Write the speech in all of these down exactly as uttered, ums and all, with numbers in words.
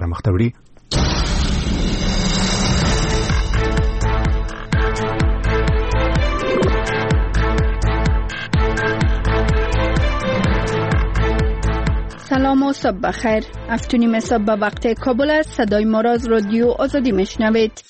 مختوری. سلام و صبح بخیر. هفت و نیم صبح به وقت کابل است. صدای ما را از رادیو آزادی میشنوید.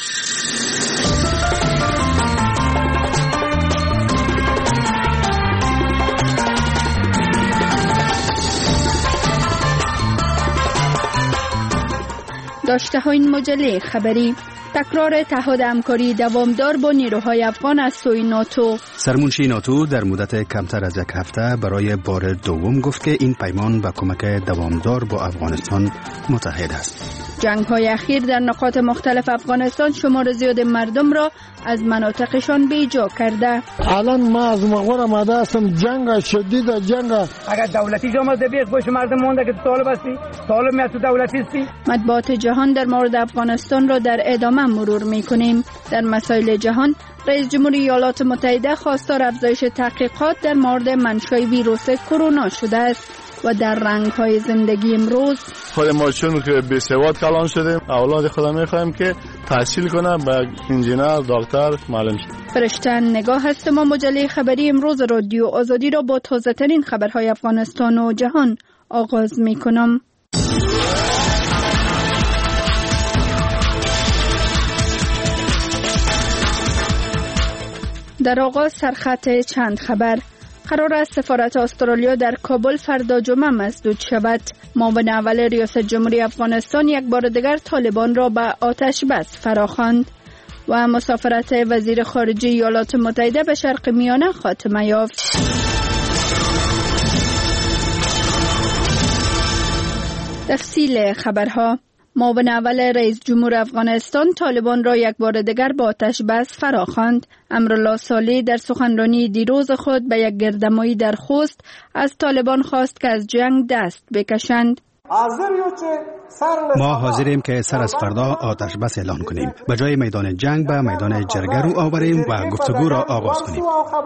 داشته های این مجله خبری: تکرار تعهد همکاری دوامدار با نیروهای افغان از سوی ناتو. سرمنشی ناتو در مدت کمتر از یک هفته برای بار دوم گفت که این پیمان به کمک دوامدار با افغانستان متحد است. جنگ های اخیر در نقاط مختلف افغانستان شمار زیاد مردم را از مناطقشان بیجا کرده. الان ما از مغور آمده هستم، جنگ شدید، جنگ. اگر دولتی جامعه بیخ باشه مردم مونده که طالب هستی، طالب میاد تو دولتی هستی. مطبوعات جهان در مورد افغانستان را در ادامه مرور میکنیم. در مسائل جهان، رئیس جمهوری ایالات متحده خواستار افزایش تحقیقات در مورد منشأ ویروس کرونا شده است. و در رنگ‌های زندگی امروز، خود ما چون که بی سواد کلان شدیم، اولاد خدا می‌خوایم که تحصیل کنه، به انجینر، دکتر، معلم شه. فرشته نگاه هست. ما مجله خبری امروز رادیو آزادی را با تازه‌ترین خبرهای افغانستان و جهان آغاز می‌کنم. در آغاز سرخط چند خبر. قرار است سفارت استرالیا در کابل فردا جمعه مسدود شود. معاون اول ریاست جمهوری افغانستان یک بار دیگر طالبان را به آتش بس فراخواند. و مسافرت وزیر خارجه ایالات متحده به شرق میانه خاتمه یافت. تفصیل خبرها: معاون اول رئیس جمهور افغانستان طالبان را یک بار دیگر با آتش بس فراخواند. امرالله صالح در سخنرانی دیروز خود به یک گردهمایی در خوست از طالبان خواست که از جنگ دست بکشند. ما حاضریم که سر از فردا آتش بس اعلان کنیم، به جای میدان جنگ به میدان جرگه رو آوریم و گفتگو را آغاز کنیم.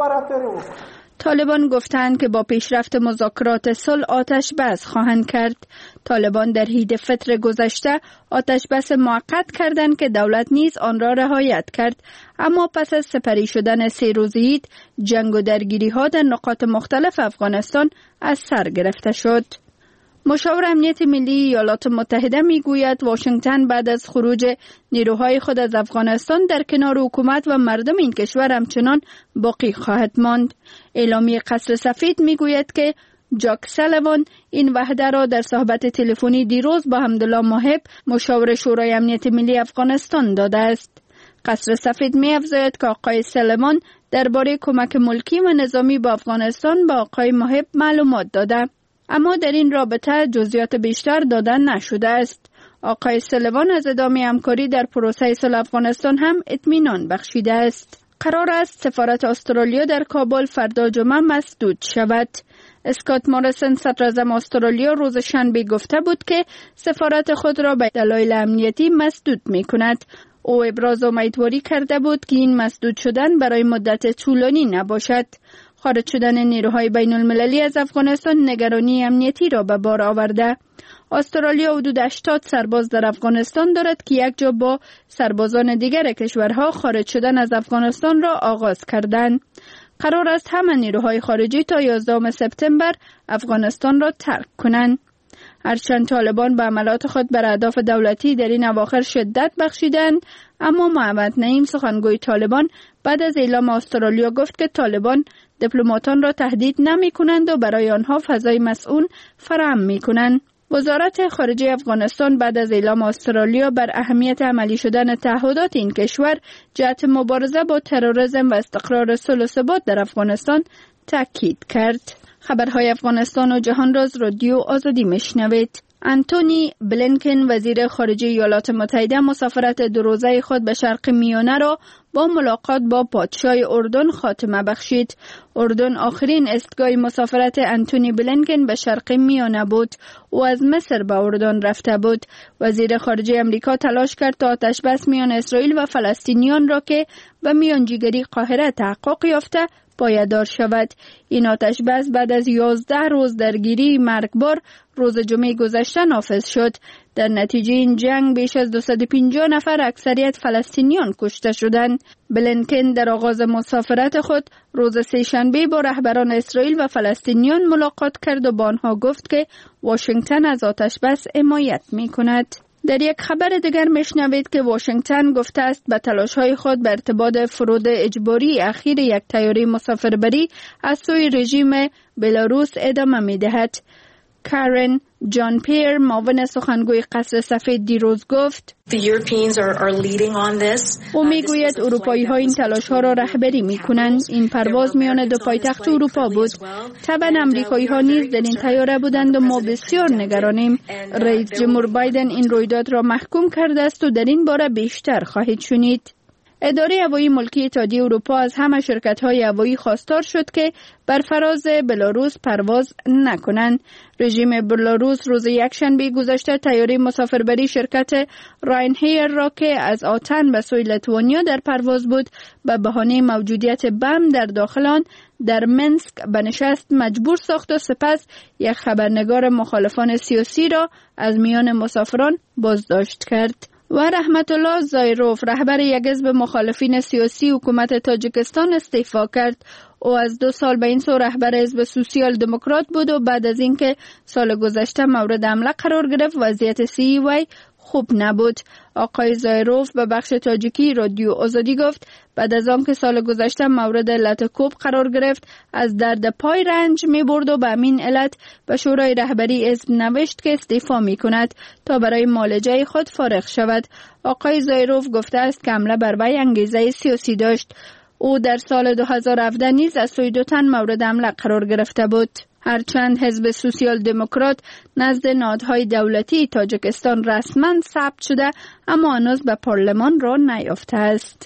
طالبان گفتند که با پیشرفت مذاکرات صلح آتش بس خواهند کرد. طالبان در عید فطر گذشته آتش بس موقت کردند که دولت نیز آن را رعایت کرد، اما پس از سپری شدن سه روز عید، جنگ و درگیری ها در نقاط مختلف افغانستان از سر گرفته شد. مشاور امنیت ملی ایالات متحده میگوید واشنگتن بعد از خروج نیروهای خود از افغانستان در کنار حکومت و مردم این کشور همچنان باقی خواهد ماند. اعلامیه قصر سفید میگوید که جاک سالیوان این وعده را در صحبت تلفنی دیروز با حمدالله محب، مشاور شورای امنیت ملی افغانستان داده است. قصر سفید می‌افزاید که آقای سالیوان درباره کمک ملکی و نظامی با افغانستان با آقای محب معلومات داده، اما در این رابطه جزئیات بیشتر داده نشده است. آقای سالیوان از ادامه همکاری در پروسه صلح افغانستان هم اطمینان بخشیده است. قرار است سفارت استرالیا در کابل فردا جمعه مسدود شود. اسکات موریسن صدراعظم استرالیا روز شنبه گفته بود که سفارت خود را به دلایل امنیتی مسدود می کند. او ابراز امیدواری کرده بود که این مسدود شدن برای مدت طولانی نباشد. خارج شدن نیروهای بین المللی از افغانستان نگرانی امنیتی را به بار آورده. استرالیا حدود هشتاد سرباز در افغانستان دارد که یک جا با سربازان دیگر کشورها خارج شدن از افغانستان را آغاز کردند. قرار است همه نیروهای خارجی تا یازدهم سپتامبر افغانستان را ترک کنند. هرچند طالبان به عملات خود بر اهداف دولتی در این اواخر شدت بخشیدند، اما محمد نعیم سخنگوی طالبان بعد از اعلام استرالیا گفت که طالبان دیپلماتان را تهدید نمی کنند و برای آنها فضای مسئول فراهم می کنند. وزارت خارجه افغانستان بعد از اعلام استرالیا بر اهمیت عملی شدن تعهدات این کشور جهت مبارزه با تروریسم و استقرار صلح و ثبات در افغانستان تاکید کرد. خبرهای افغانستان و جهان را از رادیو آزادی میشنوید. انتونی بلینکن وزیر خارجه ایالات متحده مسافرت دو روزه خود به شرق میانه را با ملاقات با پادشاه اردن خاتمه بخشید. اردن آخرین استگاه مسافرت انتونی بلینکن به شرق میانه بود. او از مصر به اردن رفته بود. وزیر خارجه امریکا تلاش کرد تا آتش‌بس میان اسرائیل و فلسطینیان را که به میانجیگری قاهره تحقق یافته پایدار شود. این آتش بس بعد از یازده روز درگیری مرگبار روز جمعه گذشته نافذ شد. در نتیجه این جنگ بیش از دویست و پنجاه نفر اکثریت فلسطینیان کشته شدند. بلینکن در آغاز مسافرت خود روز سه‌شنبه با رهبران اسرائیل و فلسطینیان ملاقات کرد و با آنها گفت که واشنگتن از آتش بس حمایت می‌کند. در یک خبر دیگر میشنوید که واشنگتن گفته است به تلاش‌های خود به ارتباط فرود اجباری اخیر یک طیاره مسافربری از سوی رژیم بلاروس ادامه می‌دهد. کارن جان پیر معاون سخنگوی قصر سفید دیروز گفت او میگوید اروپایی ها این تلاش ها را رهبری می کنند. این پرواز میان دو پایتخت اروپا بود. طبعا امریکایی ها نیز در این طیاره بودند و ما بسیار نگرانیم. رئیس جمهور بایدن این رویداد را محکوم کرده است و در این باره بیشتر خواهید شنید. اداره هوایی ملکی اتحادیه اروپا از همه شرکت‌های هوایی خواستار شد که بر فراز بلاروس پرواز نکنند. رژیم بلاروس روز یکشنبه گذشته طیاره مسافربری شرکت راینایر را که از آتن به سوی لیتوانیا در پرواز بود به بهانه موجودیت بم در داخل آن در منسک به نشست مجبور ساخت و سپس یک خبرنگار مخالفان سیاسی را از میان مسافران بازداشت کرد. و رحمت الله زایروف رهبر یک حزب مخالفین سیاسی حکومت تاجیکستان استعفا کرد. او از دو سال به این سو رهبر حزب سوسیال دموکرات بود و بعد از اینکه سال گذشته مورد حمله قرار گرفت وضعیت صحی وی خوب نبود. آقای زایروف به بخش تاجیکی رادیو آزادی گفت بعد از آن که سال گذشته مورد لاتوکوب قرار گرفت از درد پای رنج می برد و به همین علت به شورای رهبری حزب نوشت که استعفا می کند تا برای معالجه خود فارغ شود. آقای زایروف گفته است که حمله بر وی انگیزه سیاسی داشت. او در سال دو هزار و هفده نیز از سوی دو تن مورد حمله قرار گرفته بود. هرچند حزب سوسیال دموکرات نزد نهادهای دولتی تاجیکستان رسما ثبت شده اما هنوز به پارلمان را نیافته است.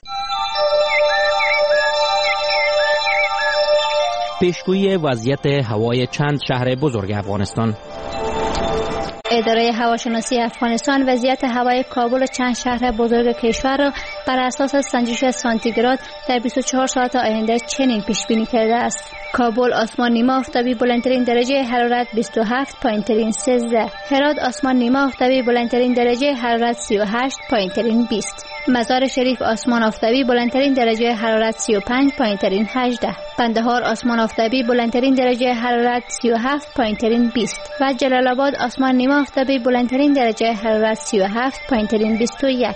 پیشگویی وضعیت هوای چند شهر بزرگ افغانستان. اداره هواشناسی افغانستان وضعیت هوای کابل و چند شهر بزرگ کشور را بر اساس سنجش سانتیگراد در بیست و چهار ساعت آینده چنین پیش بینی کرده است: کابل آسمان نیمه آفتابی بلندترین درجه حرارت بیست و هفت، پایینترین سیزده. هرات آسمان نیمه آفتابی بلندترین درجه حرارت سی و هشت، پایینترین بیست. مزار شریف آسمان آفتابی بلندترین درجه حرارت سی و پنج، پایینترین هجده. قندهار آسمان آفتابی بلندترین درجه حرارت سی و هفت، پایینترین بیست و جلال آباد آسمان نیمه آفتابی بلندترین درجه حرارت سی و هفت، پایینترین بیست و یک.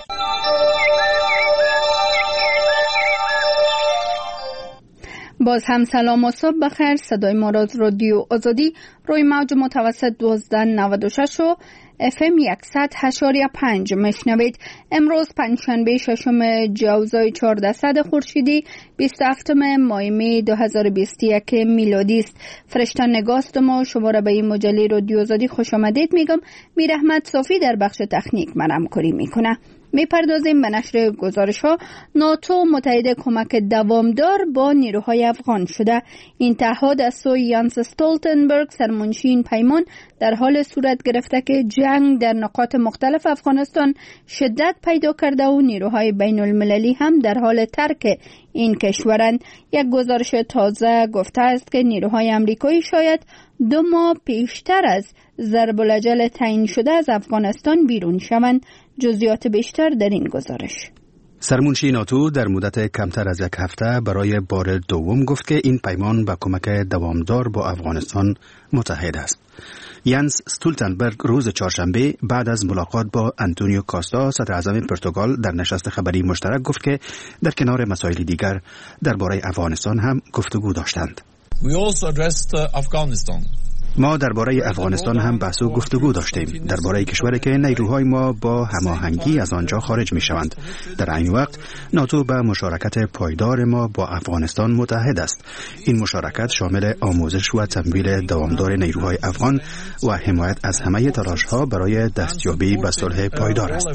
باز هم سلام و صبح بخیر. صدای ما را از رادیو آزادی روی موج متوسط دوازده نود و شش و اف ام صد و پنج میشنوید. امروز پنجشنبه ششم جوزای چهاردهصد خورشیدی بیست و هفتم ماه می دو هزار و بیست و یک میلادی است. فرشته نگاست ما شما را به این مجله رادیو آزادی خوش آمدید میگم. میر احمد صافی در بخش تکنیک من همکاری میکنه. میپردازیم به نشر گزارش ها. ناتو متحد کمک دوامدار با نیروهای افغان شده. این تعهد از سوی یانس استولتنبرگ سرمنشی این پیمان در حال صورت گرفته که جنگ در نقاط مختلف افغانستان شدت پیدا کرده و نیروهای بین المللی هم در حال ترک این کشورند. یک گزارش تازه گفته است که نیروهای امریکایی شاید دو ماه پیشتر از ضرب الاجل تعیین شده از افغانستان بیرون شوند. جزئیات بیشتر در این گزارش. سرمنشی ناتو در مدت کمتر از یک هفته برای بار دوم گفت که این پیمان با کمک دوامدار با افغانستان متحد است. یانس استولتنبرگ روز چهارشنبه بعد از ملاقات با آنتونیو کاستا صدر اعظم پرتغال در نشست خبری مشترک گفت که در کنار مسائل دیگر درباره افغانستان هم گفتگو داشتند. We also addressed Afghanistan. ما درباره افغانستان هم بحث و گفتگو داشتیم، درباره کشوری که نیروهای ما با هماهنگی از آنجا خارج می شوند. در این وقت ناتو به مشارکت پایدار ما با افغانستان متحد است. این مشارکت شامل آموزش و تمویل دوامدار نیروهای افغان و حمایت از همه تلاش‌ها برای دستیابی به صلح پایدار است.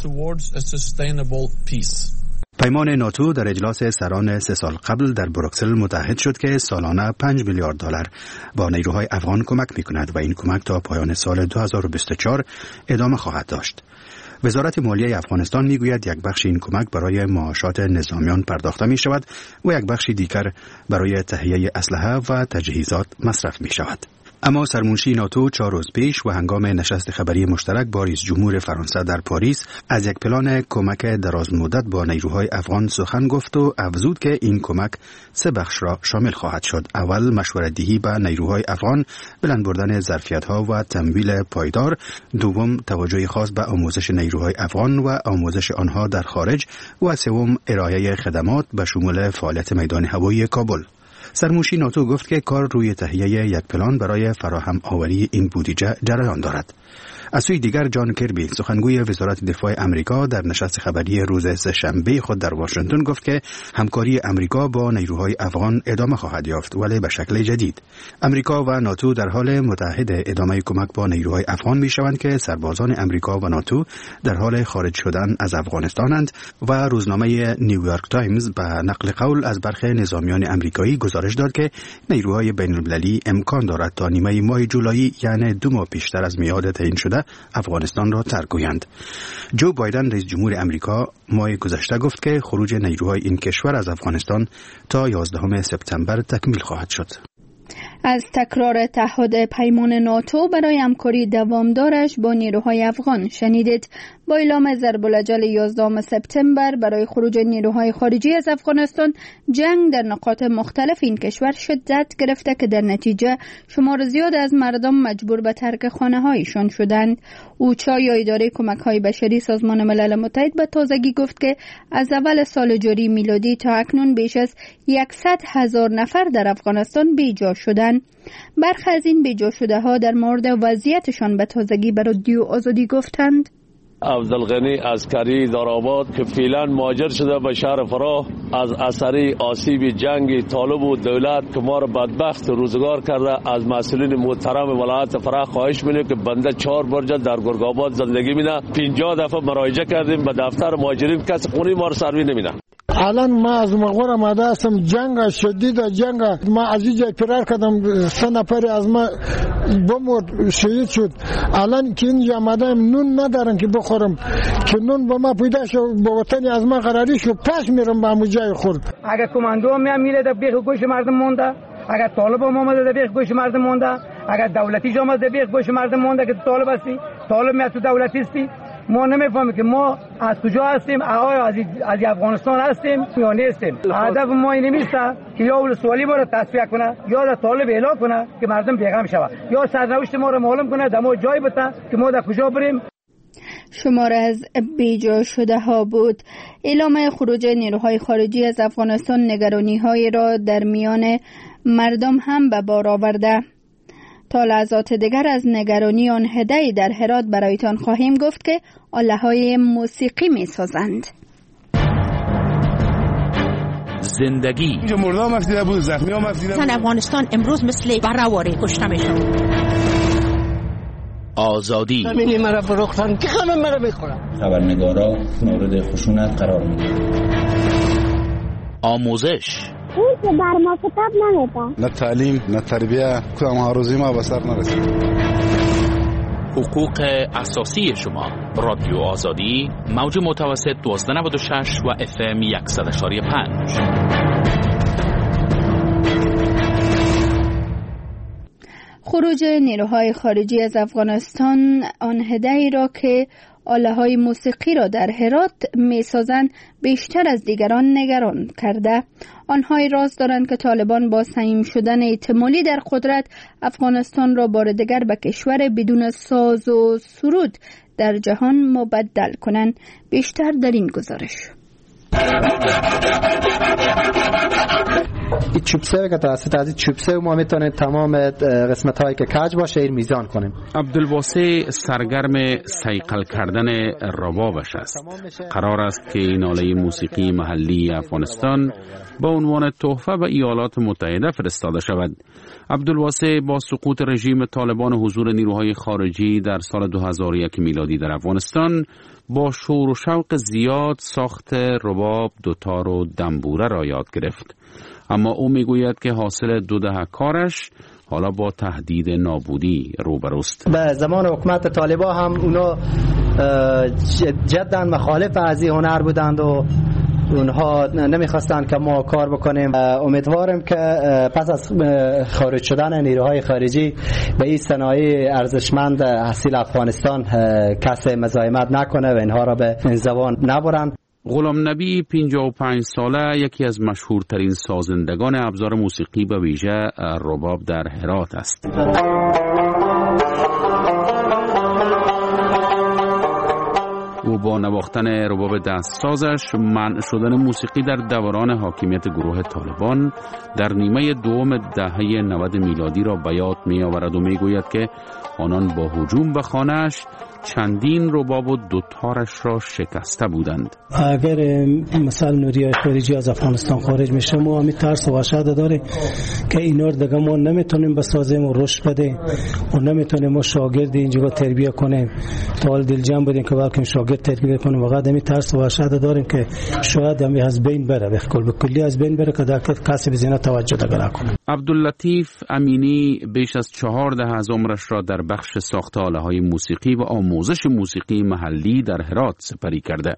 پیمان ناتو در اجلاس سران سه سال قبل در بروکسل متحد شد که سالانه پنج میلیارد دلار با نیروهای افغان کمک می‌کند و این کمک تا پایان سال دو هزار و بیست و چهار ادامه خواهد داشت. وزارت مالیه افغانستان میگوید یک بخش این کمک برای معاشات نظامیان پرداخته می شود و یک بخش دیگر برای تهیه اسلحه و تجهیزات مصرف می شود. اما سرمنشی ناتو چهار روز پیش و هنگام نشست خبری مشترک با رئیس جمهور فرانسه در پاریس از یک پلان کمک دراز مدت با نیروهای افغان سخن گفت و افزود که این کمک سه بخش را شامل خواهد شد. اول مشورت‌دهی به نیروهای افغان، بلند بردن ظرفیت‌ها و تمویل پایدار. دوم توجه خاص به آموزش نیروهای افغان و آموزش آنها در خارج. و سوم ارائه خدمات به شمول فعالیت میدان هوایی کابل. سرمنشی ناتو گفت که کار روی تهیه یک پلان برای فراهم آوری این بودجه جریان دارد. از سوی دیگر جان کربی سخنگوی وزارت دفاع امریکا در نشست خبری روز سه‌شنبه خود در واشنگتن گفت که همکاری امریکا با نیروهای افغان ادامه خواهد یافت، ولی به شکل جدید. امریکا و ناتو در حال متحد ادامه کمک با نیروهای افغان می شوند که سربازان امریکا و ناتو در حال خارج شدن از افغانستانند و روزنامه نیویورک تایمز به نقل قول از برخی نظامیان امریکایی گزارش داد که نیروهای بین‌المللی امکان دارد تا نیمه ماه جولای، یعنی دو ماه پیشتر از میعاد تعیین شده، افغانستان را ترک گویند. جو بایدن رئیس جمهور امریکا ماه گذشته گفت که خروج نیروهای این کشور از افغانستان تا یازدهم سپتامبر تکمیل خواهد شد. از تکرار تعهد پیمان ناتو برای همکاری دوامدارش با نیروهای افغان شنیدید. با اعلام ضرب الاجل یازدهم سپتامبر برای خروج نیروهای خارجی از افغانستان، جنگ در نقاط مختلف این کشور شدت گرفته که در نتیجه شمار زیاد از مردم مجبور به ترک خانه‌هایشان شدند. اوچا یا اداره کمک‌های بشری سازمان ملل متحد به تازگی گفت که از اول سال جاری میلادی تا اکنون بیش از صد هزار نفر در افغانستان بیجا شدند. برخی از این بیجا شده ها در مورد وضعیتشان به تازگی به رادیو آزادی گفتند. عبدالغنی عسکری دارآباد که فعلا مهاجر شده به شهر فراه، از اثر آسیب جنگ طالب و دولت که ما را بدبخت روزگار کرده، از مسئولین محترم ولایت فراه خواهش می‌کنیم که بنده چهار برجه در گرگ‌آباد زندگی می‌کنم. پنجاه دفعه مراجعه کردیم به دفتر مهاجرین، کسی خونی ما را سروی نمی‌ده. الان ما از مغور آمده هستم، جنگ شدید جنگ، ما از اینجا فرار کردم، سه نفر از ما بمرد، شهید شد. الان که اینجا آمدم نون ندارم که بخورم، که نون با ما پیدا شد، با وطن از ما قراری شد، پس میرم به همون جای خورد. اگر کماندو هم میام میره در بیخ گوش مردم مونده، اگر طالب هم آمده در بیخ گوش مردم مونده، اگر دولتی جا آمده در بیخ گوش مردم مونده که طالب هستی، طالب میاد تو دولتی هستی. ما نمیفهمیم که ما از کجا هستیم، آیا از از افغانستان هستیم یا نیستیم. هدف ما این نیست که یا اول سوالی ما را تصفیه کنه یا در طالب اعلام کنه که مردم بیغم شود، یا سرنوشت ما را معلوم کنه در ما جای بده که ما در کجا بریم. شماره از بیجا شده ها بود. اعلام خروج نیروهای خارجی از افغانستان نگرانی های را در میان مردم هم به بار آورده. تا لحظات دیگر از نگرانی آن هدیه در هرات برایتان خواهیم گفت که آله‌های موسیقی می سازند. زندگی مردم مفیده بود، زخمی ها مفیده بود. افغانستان امروز مثل برآواره کشته می شود. آزادی همینی مرا فروختن که همه مرا میخورن. خبرنگارا مورد خشونت قرار میدن. آموزش اون که بر ما کتاب نمیده، نه تعلیم نه تربیه، کدام هاروزی ما به سر نرسید. حقوق اساسی شما. رادیو آزادی، موج متوسط دوازده نود و شش و اف ام صد و پنج. خروج نیروهای خارجی از افغانستان آن هدیه‌ای را که آله‌های موسیقی را در هرات می‌سازند بیشتر از دیگران نگران کرده. آنها راز دارند که طالبان با سهیم شدن احتمالی در قدرت افغانستان را بار دیگر به کشور بدون ساز و سرود در جهان مبدل کنند. بیشتر در این گزارش. این چوبسه که توسط از این چوبسه ما میتونیم تمام قسمت هایی که کج باشه این میزان کنیم. عبدالواسع سرگرم صیقل کردن ربابش است. قرار است که این آله موسیقی محلی افغانستان با عنوان تحفه به ایالات متحده فرستاده شود. عبدالواسع با سقوط رژیم طالبان و حضور نیروهای خارجی در سال دو هزار و یک میلادی در افغانستان با شور و شوق زیاد ساخت رباب، دوتار و دنبوره را یاد گرفت. اما او میگوید که حاصل دو دهه کارش حالا با تهدید نابودی روبروست. به زمان حکومت طالبان هم اونا جدا مخالف از این هنر بودند و اونها نمیخواستند که ما کار بکنیم. امیدوارم که پس از خارج شدن نیروهای خارجی به این صنایع ارزشمند اصیل افغانستان کسی مزاحمت نکنه و اینها را به این زبان نبرند. غلام نبی پنجاه و پنج ساله یکی از مشهورترین سازندگان ابزار موسیقی به ویژه رباب در هرات است. او با نواختن رباب دستسازش منع شدن موسیقی در دوران حاکمیت گروه طالبان در نیمه دوم دهه نود میلادی را به یاد می آورد و می گوید که آنان با هجوم به خانه‌اش چندین رباب و دوتارش را شکسته بودند. اگر مثلا نیروهای خارجی از افغانستان خارج میشه ما همین ترس و وحشت داره که اینا رو دیگه ما نمیتونیم بسازیم و رشد بده و نمیتونیم ما شاگرد اینجا تربیت کنیم. تا حال دلجم بودیم که بلکه شاگرد تربیت کنیم، واقعا همین ترس و وحشت داریم که شاید همین از بین بره، به کل به کلی از بین بره که در کسی به زینا توجه دیگه نکنه. عبداللطیف امینی بیش از چهار دهه از عمرش را در بخش ساخت آله‌های موسیقی و آموزش موسیقی محلی در هرات سپری کرده.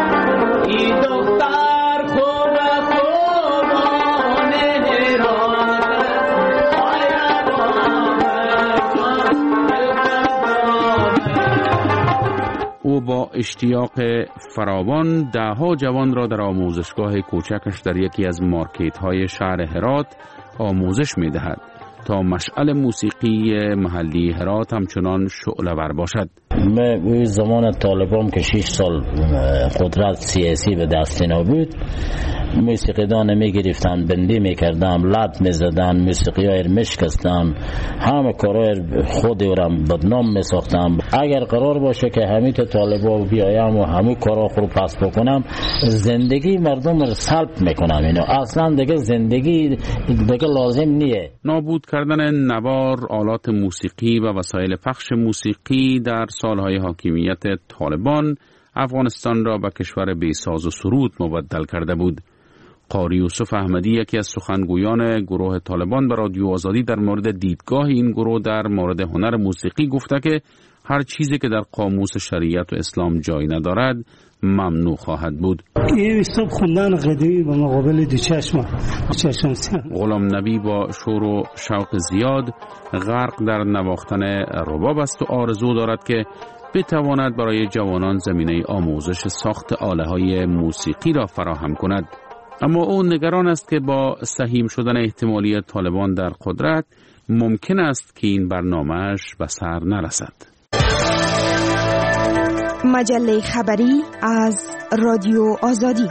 او با اشتیاق فراوان دهها جوان را در آموزشگاه کوچکش در یکی از مارکت‌های شهر هرات آموزش می‌دهد تا مشعل موسیقی محلی هرات همچنان شعله‌ور باشد. من زمان طالبان که شش سال قدرت سیاسی به دست اینا بود، موسیقیدان می گرفتن، بندی می کردن، لط می زدن، موسیقی های می شکستن، همه کارهای خود را بدنام می ساختن. اگر قرار باشه که همین طالبان بیایم و همین کارا خود پس بکنم، زندگی مردم را سلب میکنم. اینو اصلا دیگه زندگی دیگه لازم نیه. نابود کردن نوار، آلات موسیقی و وسایل پخش موسیقی در سالهای حاکمیت طالبان افغانستان را به کشور بی‌ساز و سرود مبدل کرده بود. قاری یوسف احمدی یکی از سخنگویان گروه طالبان به رادیو آزادی در مورد دیدگاه این گروه در مورد هنر موسیقی گفته که هر چیزی که در قاموس شریعت و اسلام جای ندارد ممنوع خواهد بود. این صبح خوندن قدیمی با مقابل دو چشم غلام نبی با شور و شوق زیاد غرق در نواختن رباب است و آرزو دارد که بتواند برای جوانان زمینه آموزش ساخت آله‌های موسیقی را فراهم کند. اما او نگران است که با سهیم شدن احتمالی طالبان در قدرت ممکن است که این برنامه‌اش به سر نرسد. مجله خبری از رادیو آزادی.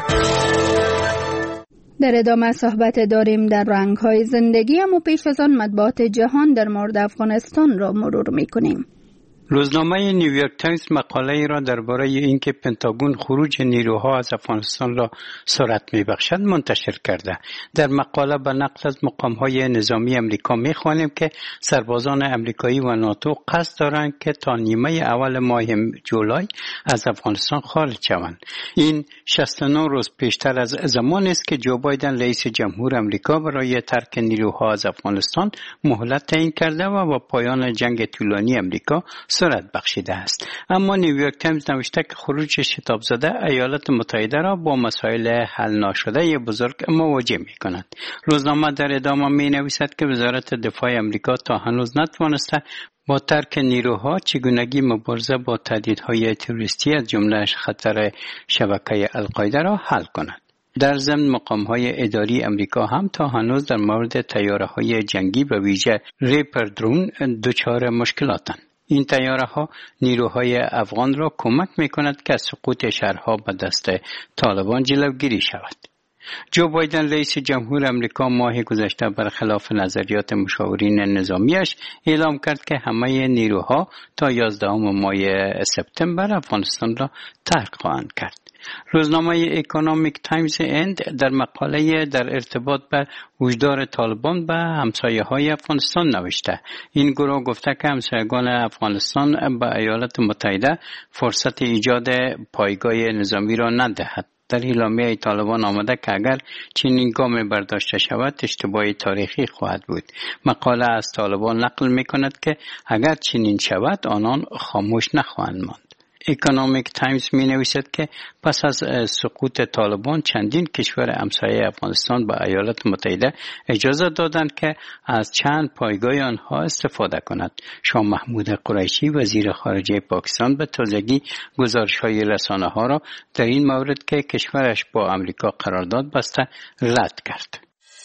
در ادامه صحبت داریم در رنگ‌های زندگی، اما پیش از آن مطبوعات جهان در مورد افغانستان را مرور می‌کنیم. روزنامه نیویورک تایمز مقاله را درباره اینکه پنتاگون خروج نیروها از افغانستان را سرعت می‌بخشد منتشر کرده. در مقاله به نقل از مقام‌های نظامی امریکا می‌خوانیم که سربازان امریکایی و ناتو قصد دارند که تا نیمه اول ماه جولای از افغانستان خارج شوند. این شصت و نه روز پیشتر از زمانی است که جو بایدن رئیس جمهور امریکا برای ترک نیروها از افغانستان مهلت تعیین کرده و با پایان جنگ طولانی امریکا سرعت بخشیده است. اما نیویورک تایمز نوشته که خروج شتاب زده ایالات متحده را با مسائل حل نشده بزرگ مواجه می کند. روزنامه در ادامه می نویسد که وزارت دفاع امریکا تا هنوز نتوانسته با ترک نیروها چگونگی مبارزه با تهدیدهای تروریستی از جمله خطر شبکه القاعده را حل کند. در ضمن مقام‌های اداری امریکا هم تا هنوز در مورد طیاره‌های جنگی به ویژه ریپر درون دچار مشکلاتند. این طیاره‌ها نیروهای افغان را کمک می‌کند که سقوط شهرها به دست طالبان جلوگیری شود. جو بایدن رئیس جمهور امریکا ماه گذشته برخلاف نظریات مشاورین نظامیش اعلام کرد که همه نیروها تا یازدهم ماه سپتامبر افغانستان را ترک خواهند کرد. روزنامه اکونومیک تایمز اند در مقاله در ارتباط به هشدار طالبان به همسایه‌های افغانستان نوشته. این گروه گفته که همسایگان افغانستان به ایالات متحده فرصت ایجاد پایگاه نظامی را ندهد. در اعلامیه طالبان آمده که اگر چنین گام برداشته شود اشتباه تاریخی خواهد بود. مقاله از طالبان نقل می کند که اگر چنین شود آنان خاموش نخواهند ماند. اکونومیک تایمز می نویسد که پس از سقوط طالبان چندین کشور همسایه افغانستان با ایالات متحده اجازه دادند که از چند پایگاه آنها استفاده کند. شاه محمود قریشی وزیر خارجه پاکستان به تازگی گزارش‌های رسانه‌ها را در این مورد که کشورش با امریکا قرارداد بسته رد کرد.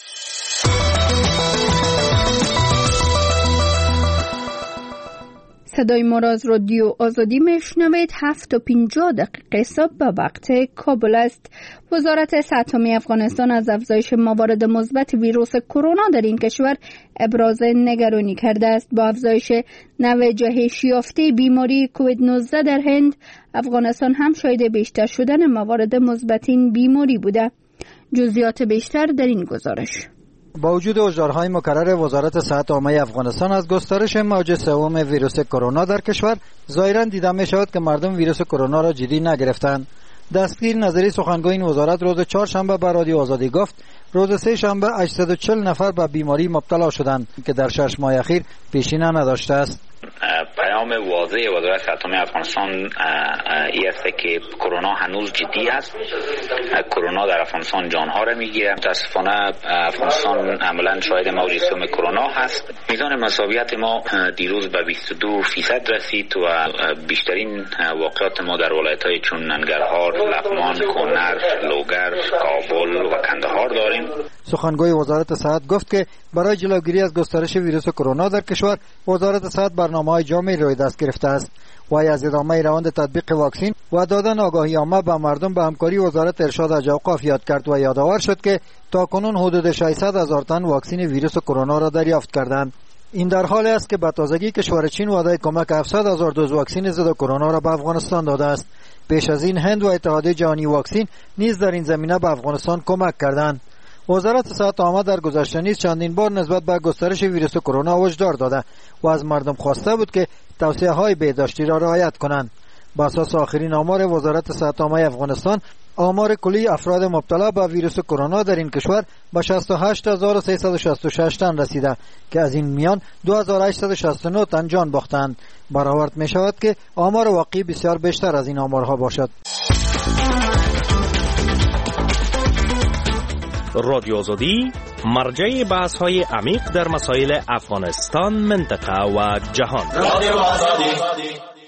صدای ما را از رادیو آزادی میشنوید. هفت و پنجاه دقیقه صبح به وقت کابل است. وزارت صحت عامه افغانستان از افزایش موارد مثبت ویروس کرونا در این کشور ابراز نگرانی کرده است. با افزایش نوع جهش یافته بیماری کووید نوزده در هند، افغانستان هم شاهد بیشتر شدن موارد مثبت این بیماری بوده. جزئیات بیشتر در این گزارش. با وجود هشدارهای مکرر وزارت صحت عامه افغانستان از گسترش موج سوم ویروس کرونا در کشور، ظاهرا دیده می شود که مردم ویروس کرونا را جدی نگرفتند. دستگیر نظری سخنگوی این وزارت روز چهارشنبه به رادیو آزادی گفت روز سه شنبه هشتصد و چهل نفر به بیماری مبتلا شدند که در شش ماه اخیر پیشینه نداشته است. پیام واضح وزارت صحت عامه افغانستان این است که کرونا هنوز جدی است. کرونا در افغانستان جانها را میگیره. متاسفانه افغانستان عملا شاهد موج سوم کرونا هست. میزان مساویت ما دیروز به بیست و دو فیصد رسید و بیشترین واقعات ما در ولایت‌های چون ننگرهار، لغمان، کنر، لوگر، کابل و کندهار داریم. سخنگوی وزارت صحت گفت که برای جلوگیری از گسترش ویروس کرونا در کشور، وزارت صحت برنامه‌های جامعی روی دست گرفته است. وی از ادامه روند تطبیق واکسن و دادن آگاهی عامه به مردم به همکاری وزارت ارشاد از اوقاف یاد کرد و یادآور شد که تاکنون حدود ششصد هزار تن واکسن ویروس کرونا را دریافت کردند. این در حالی است که به تازگی کشور چین وعده کمک هفتصد هزار دوز واکسن ضد کرونا را به افغانستان داده است. پیش از این هند و اتحادیه جهانی واکسن نیز در این زمینه به افغانستان کمک کردند. وزارت صحت عامه در گذشته نیز چندین بار نسبت به گسترش ویروس کرونا هشدار داده و از مردم خواسته بود که توصیه‌های بهداشتی را رعایت کنند. با اساس آخرین آمار وزارت صحت عامه افغانستان، آمار کلی افراد مبتلا به ویروس کرونا در این کشور به شصت و هشت هزار و سیصد و شصت و شش تن رسیده که از این میان دو هزار و هشتصد و شصت و نه تن جان باختند. برآورد می شود که آمار واقعی بسیار بیشتر از این آمارها باشد. رادیو آزادی مرجع بحث های عمیق در مسائل افغانستان، منطقه و جهان. رادیو آزادی.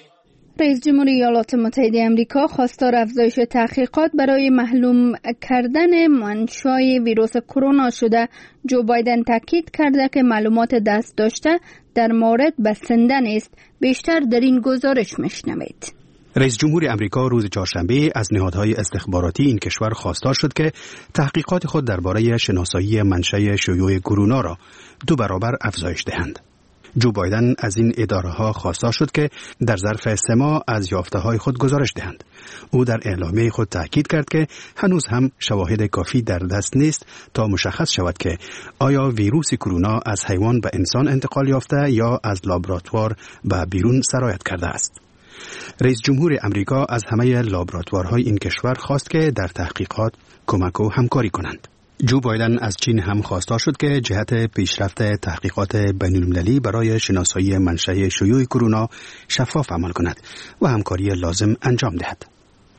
رئیس جمهور ایالات متحده آمریکا خواستار افزایش تحقیقات برای معلوم کردن منشأ ویروس کرونا شده. جو بایدن تاکید کرده که معلومات دست داشته در مورد بسنده نیست. بیشتر در این گزارش میشنوید. رئیس جمهور امریکا روز چهارشنبه از نهادهای استخباراتی این کشور خواستار شد که تحقیقات خود درباره شناسایی منشأ شیوع کرونا را دو برابر افزایش دهند. جو بایدن از این اداره‌ها خواستار شد که در ظرف سه ماه از یافته‌های خود گزارش دهند. او در اعلامیه خود تاکید کرد که هنوز هم شواهد کافی در دست نیست تا مشخص شود که آیا ویروس کرونا از حیوان به انسان انتقال یافته یا از لابراتوار به بیرون سرایت کرده است. رئیس جمهور امریکا از همه لابراتوارهای این کشور خواست که در تحقیقات کمک و همکاری کنند. جو بایدن از چین هم خواستار شد که جهت پیشرفت تحقیقات بین‌المللی برای شناسایی منشأ شیوع کرونا شفاف عمل کند و همکاری لازم انجام دهد.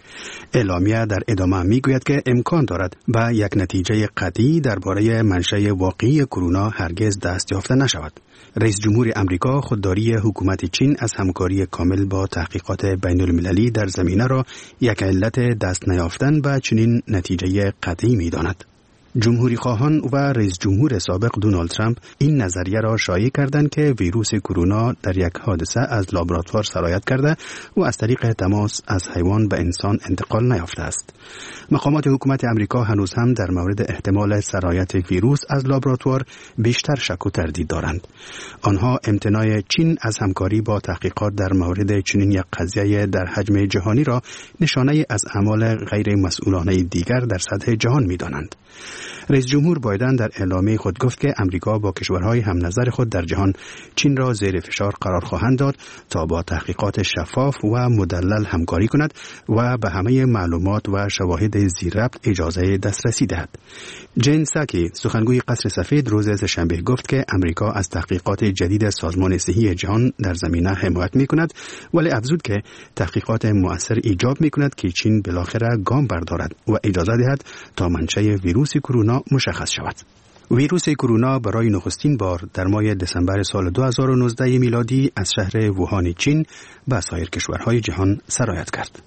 اعلامیه در ادامه میگوید که امکان دارد به یک نتیجه قطعی درباره منشأ واقعی کرونا هرگز دست یافته نشود. رئیس جمهور امریکا خودداری حکومت چین از همکاری کامل با تحقیقات بین‌المللی در زمینه را یک علت دست نیافتن به چنین نتیجه قطعی می‌داند. جمهوری خواهان و رئیس جمهور سابق دونالد ترامپ این نظریه را شایع کردند که ویروس کرونا در یک حادثه از لابراتوار سرایت کرده و از طریق تماس از حیوان به انسان انتقال نیافته است. مقامات حکومت امریکا هنوز هم در مورد احتمال سرایت ویروس از لابراتوار بیشتر شک و تردید دارند. آنها امتناع چین از همکاری با تحقیقات در مورد چنین یک قضیه در حجم جهانی را نشانه از اعمال غیر مسئولانه دیگر در سطح جهان می‌دانند. رئیس جمهور بایدن در اعلامیه خود گفت که امریکا با کشورهای هم نظر خود در جهان چین را زیر فشار قرار خواهند داد تا با تحقیقات شفاف و مدلل همکاری کند و به همه معلومات و شواهد زیر ربط اجازه دسترسی دهد. جین ساکی سخنگوی قصر سفید روز سه‌شنبه گفت که امریکا از تحقیقات جدید سازمان صحی جهان در زمینه حمایت می‌کند، ولی افزود که تحقیقات مؤثر ایجاب می‌کند که چین بالاخره گام بردارد و اجازه دهد تا منشأ ویروس کرونا مشخص شود. ویروس کرونا برای نخستین بار در ماه دسامبر سال دو هزار و نوزده میلادی از شهر ووهان چین به سایر کشورهای جهان سرایت کرد.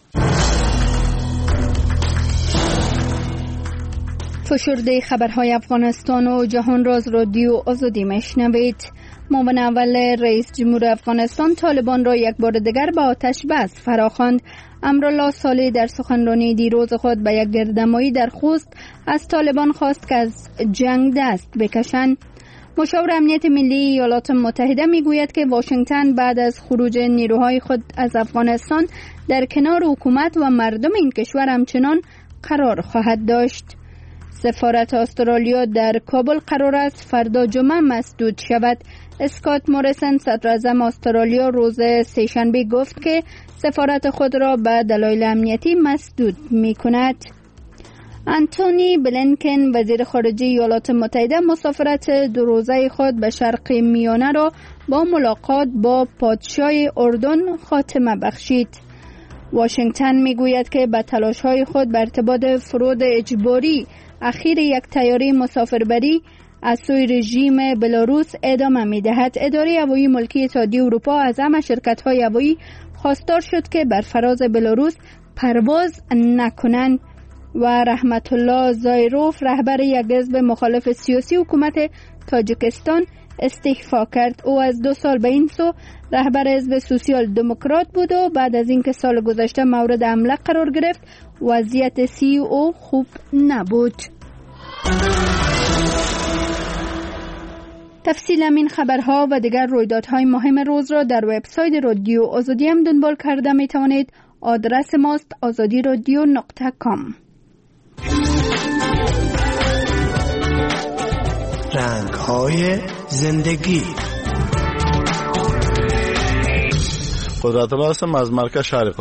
فشرده خبرهای افغانستان و جهان راز رادیو آزادی میشنوید. معاون اول رئیس جمهور افغانستان طالبان را یک بار دیگر به آتش بس فراخواند. امرالله صالح در سخنرانی دیروز خود به یک گردهمایی در خوست از طالبان خواست که از جنگ دست بکشند. مشاور امنیت ملی ایالات متحده میگوید که واشنگتن بعد از خروج نیروهای خود از افغانستان در کنار حکومت و مردم این کشور همچنان قرار خواهد داشت. سفارت استرالیا در کابل قرار است فردا جمعه مسدود شود. اسکات موریسن صدراعظم استرالیا روز سه‌شنبه گفت که سفارت خود را به دلایل امنیتی مسدود می کند. انتونی بلینکن وزیر خارجه ایالات متحده مسافرت دو روزه خود به شرق میانه را با ملاقات با پادشاه اردن خاتمه بخشید. واشنگتن می گوید که به تلاش‌های خود به ارتباط فرود اجباری اخیر یک طیاره مسافربری از سوی رژیم بلاروس ادامه می دهد. اداره هوایی ملکی اتحادیه اروپا از همه شرکت‌های هوایی خواستار شد که بر فراز بلاروس پرواز نکنند و رحمت الله زایروف رهبر یک حزب مخالف سیاسی حکومت تاجیکستان استعفا کرد. او از دو سال به این سو رهبر حزب سوسیال دموکرات بود و بعد از اینکه سال گذشته مورد حمله قرار گرفت وضعیت سی او خوب نبود. تفصیل این خبرها و دیگر رویدادهای مهم روز را در وبسایت رادیو آزادی هم دنبال کرده می توانید. آدرس ماست آزادی رادیو نقطه کام. رنگ‌های زندگی. قدرت الله هستم از مرکز شهر